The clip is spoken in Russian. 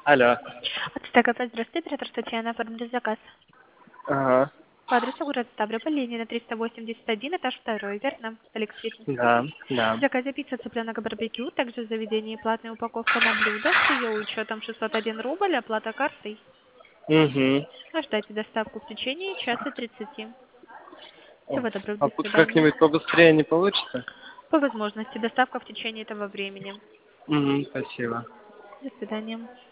Алло. Так, здравствуйте, оператор Татьяна, оформили заказ. Ага. По адресу город Ставрополь, Ленина, 381, этаж 2, верно? Алекс Фитнес. Да, да. В заказе пицца цыпленок барбекю, также в заведении платная упаковка на блюдо с ее учетом 601 рубль, оплата картой. Угу. Ждайте доставку в течение часа 30. Всего доброго, А до тут свидания. как-нибудь побыстрее не получится? По возможности доставка в течение этого времени. Угу, спасибо. До свидания.